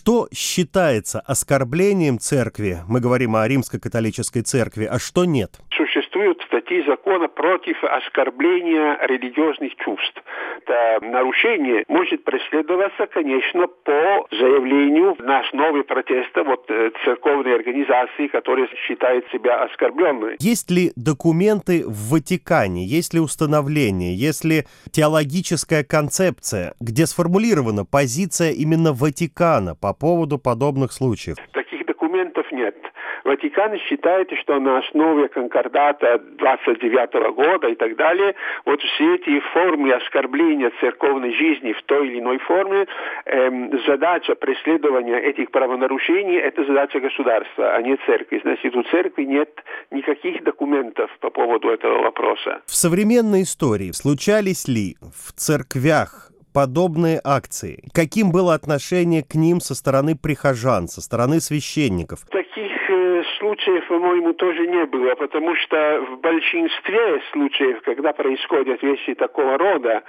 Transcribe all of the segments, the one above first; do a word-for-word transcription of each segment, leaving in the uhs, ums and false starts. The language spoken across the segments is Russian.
Что считается оскорблением церкви? Мы говорим о римско-католической церкви, а что нет? Существуют статьи закона против оскорбления религиозных чувств. Это нарушение может преследоваться, конечно, по заявлению на основе протеста вот, церковной организации, которая считает себя оскорбленной. Есть ли документы в Ватикане, есть ли установление, есть ли теологическая концепция, где сформулирована позиция именно Ватикана по поводу подобных случаев? Таких документов нет. Ватикан считает, что на основе конкордата двадцать девятого года и так далее, вот все эти формы оскорбления церковной жизни в той или иной форме, эм, задача преследования этих правонарушений – это задача государства, а не церкви. Значит, у церкви нет никаких документов по поводу этого вопроса. В современной истории случались ли в церквях подобные акции? Каким было отношение к ним со стороны прихожан, со стороны священников? Таких э, случаев, по-моему, тоже не было, потому что в большинстве случаев, когда происходят вещи такого рода,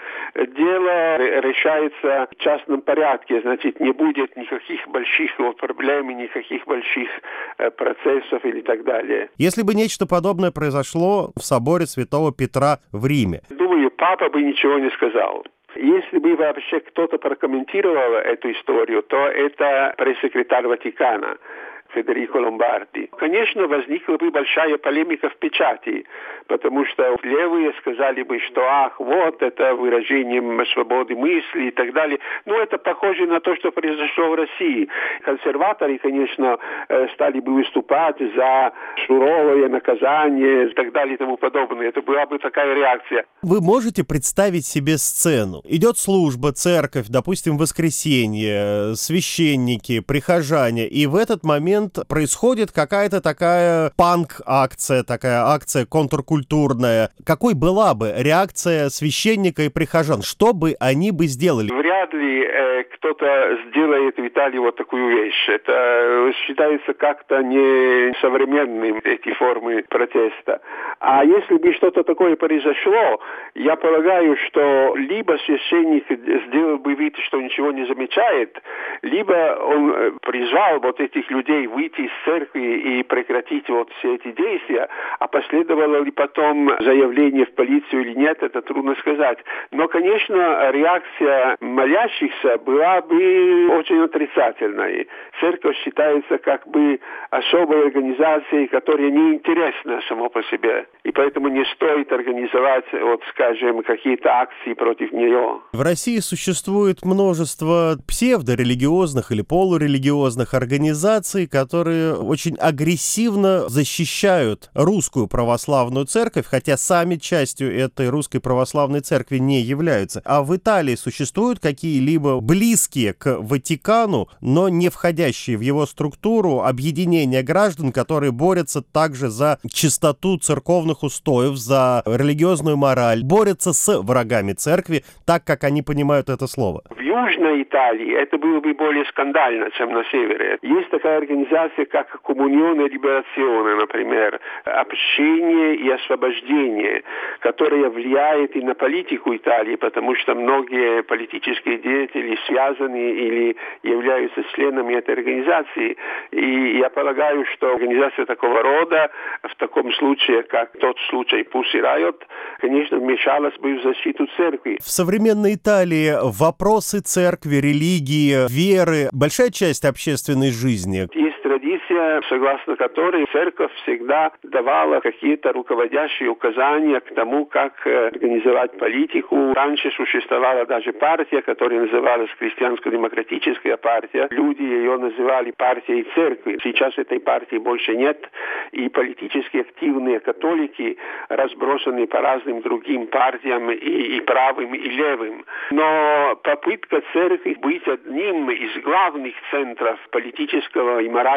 дело решается в частном порядке, значит, не будет никаких больших вот, проблем, никаких больших э, процессов или так далее. Если бы нечто подобное произошло в соборе Святого Петра в Риме? Думаю, папа бы ничего не сказал. Если бы вообще кто-то прокомментировал эту историю, то это пресс-секретарь Ватикана Федерико Ломбарди. Конечно, возникла бы большая полемика в печати, потому что левые сказали бы, что ах, вот это выражение свободы мысли и так далее. Ну, это похоже на то, что произошло в России. Консерваторы, конечно, стали бы выступать за суровое наказание и так далее и тому подобное. Это была бы такая реакция. Вы можете представить себе сцену? Идет служба, церковь, допустим, воскресенье, священники, прихожане, и в этот момент происходит какая-то такая панк-акция, такая акция контркультурная. Какой была бы реакция священника и прихожан? Что бы они бы сделали? Вряд ли э, кто-то сделает в Италии вот такую вещь. Это считается как-то несовременным, эти формы протеста. А если бы что-то такое произошло, я полагаю, что либо священник сделал бы вид, что ничего не замечает, либо он призвал вот этих людей выйти из церкви и прекратить вот все эти действия, а последовало ли потом заявление в полицию или нет, это трудно сказать. Но, конечно, реакция молящихся была бы очень отрицательной. Церковь считается как бы особой организацией, которая неинтересна само по себе, и поэтому не стоит организовать, вот, скажем, какие-то акции против нее. В России существует множество псевдорелигиозных или полурелигиозных организаций, которые очень агрессивно защищают русскую православную церковь, хотя сами частью этой русской православной церкви не являются. А в Италии существуют какие-либо близкие к Ватикану, но не входящие в его структуру объединения граждан, которые борются также за чистоту церковных устоев, за религиозную мораль, борются с врагами церкви, так как они понимают это слово? В Южной Италии это было бы более скандально, чем на севере. Есть такая организация, как Коммуниone Либерационе, например, общение и освобождение, которое влияет и на политику Италии, потому что многие политические деятели связаны или являются членами этой организации. И я полагаю, что организация такого рода в таком случае, как тот случай Pussy Riot, конечно, вмешалась бы в защиту церкви. В современной Италии вопросы церкви, религии, веры – большая часть общественной жизни. Есть традиция, согласно которой церковь всегда давала какие-то руководящие указания к тому, как организовать политику. Раньше существовала даже партия, которая называлась Христианско-демократическая партия. Люди ее называли партией церкви. Сейчас этой партии больше нет, и политически активные католики разбросаны по разным другим партиям, и, и правым, и левым. Но попытка церкви быть одним из главных центров политического и морального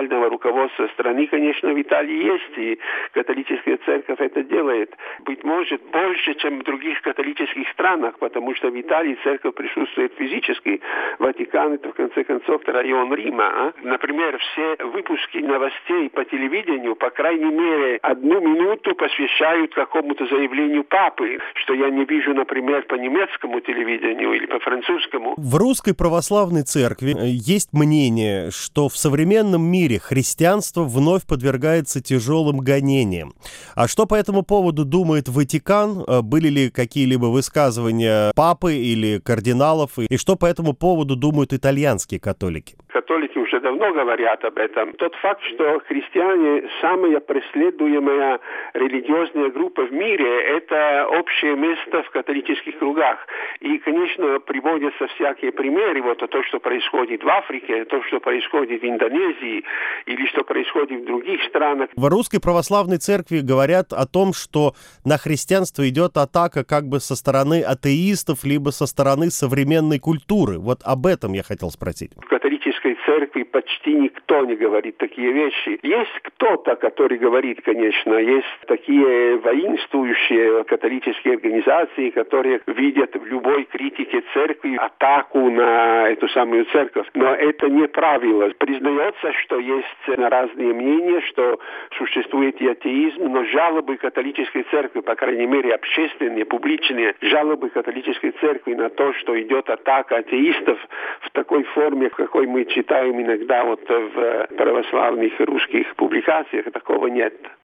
официального руководства страны, конечно, в Италии есть, и католическая церковь это делает. Быть может, больше, чем в других католических странах, потому что в Италии церковь присутствует физически. Ватикан — это, в конце концов, район Рима. А? Например, все выпуски новостей по телевидению, по крайней мере, одну минуту посвящают какому-то заявлению папы, что я не вижу, например, по немецкому телевидению или по французскому. В русской православной церкви есть мнение, что в современном мире христианство вновь подвергается тяжелым гонениям. А что по этому поводу думает Ватикан? Были ли какие-либо высказывания папы или кардиналов? И что по этому поводу думают итальянские католики? Католики уже давно говорят об этом. Тот факт, что христиане самая преследуемая религиозная группа в мире, это общее место в католических кругах. И, конечно, приводятся всякие примеры. Вот то, что происходит в Африке, то, что происходит в Индонезии, или что происходит в других странах. В русской православной церкви говорят о том, что на христианство идет атака как бы со стороны атеистов, либо со стороны современной культуры. Вот об этом я хотел спросить. В католической церкви почти никто не говорит такие вещи. Есть кто-то, который говорит, конечно, есть такие воинствующие католические организации, которые видят в любой критике церкви атаку на эту самую церковь. Но это не правило. Признается, что есть разные мнения, что существует и атеизм, но жалобы католической церкви, по крайней мере общественные, публичные, жалобы католической церкви на то, что идет атака атеистов в такой форме, в какой мы читаем иногда вот в православных русских публикациях, такого нет.